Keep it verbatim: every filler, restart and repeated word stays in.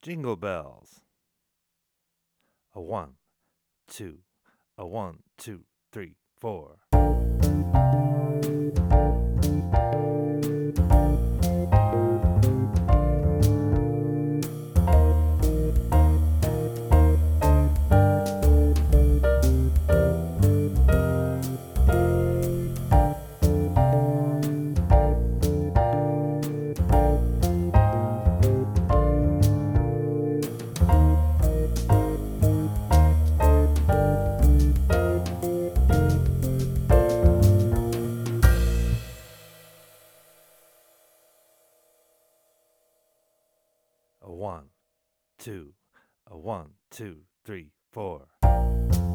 Jingle bells. A one, two, a one, two, three, four. A one, two, a one, two, three, four.